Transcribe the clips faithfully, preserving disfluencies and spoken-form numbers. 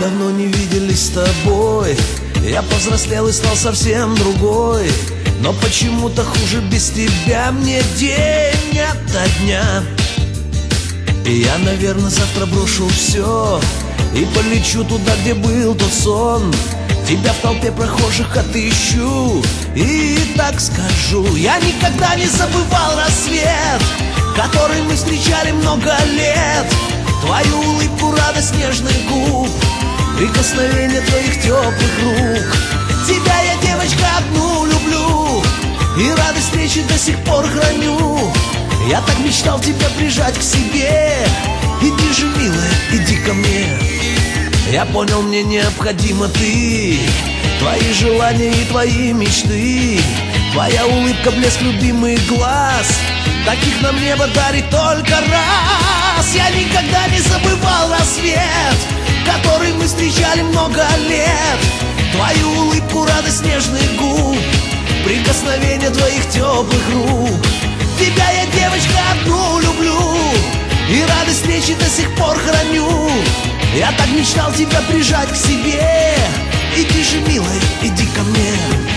давно не виделись с тобой. Я повзрослел и стал совсем другой. Но почему-то хуже без тебя мне день ото дня. И я, наверное, завтра брошу все и полечу туда, где был тот сон. Тебя в толпе прохожих отыщу и так скажу: я никогда не забывал рассвет, который мы встречали много лет. Твою улыбку, радость нежных губ, прикосновение твоих теплых рук. Тебя я, девочка, одну люблю, и радость встречи до сих пор храню. Я так мечтал тебя прижать к себе. Иди же, милая, иди ко мне. Я понял, мне необходима ты, твои желания и твои мечты. Твоя улыбка, блеск любимых глаз, таких нам небо дарит только раз. Я никогда не забывал рассвет, который мы встречали много лет. Твою улыбку, радость нежных губ, прикосновение твоих теплых рук. Тебя я, девочка, одну люблю, и радость встречи до сих пор храню. Я так мечтал тебя прижать к себе. Иди же, милая, иди ко мне.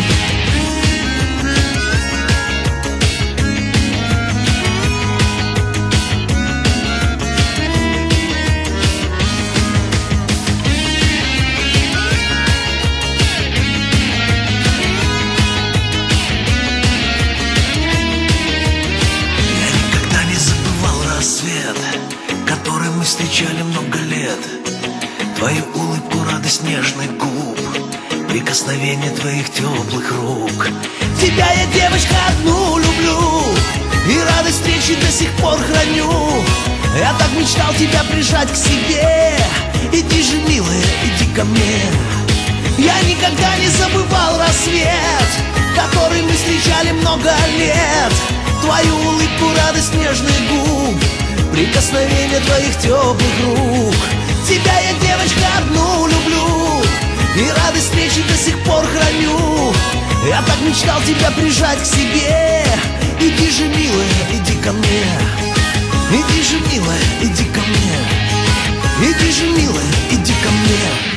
Который мы встречали много лет. Твою улыбку, радость нежных губ, прикосновение твоих теплых рук. Тебя я, девочка, одну люблю, и радость встречи до сих пор храню. Я так мечтал тебя прижать к себе. Иди же, милая, иди ко мне. Я никогда не забывал рассвет, который мы встречали много лет. Твою улыбку, радость нежных губ, прикосновение твоих теплых рук. Тебя я, девочка, одну люблю, и радость встречи до сих пор храню. Я так мечтал тебя прижать к себе. Иди же, милая, иди ко мне. Иди же, милая, иди ко мне. Иди же, милая, иди ко мне.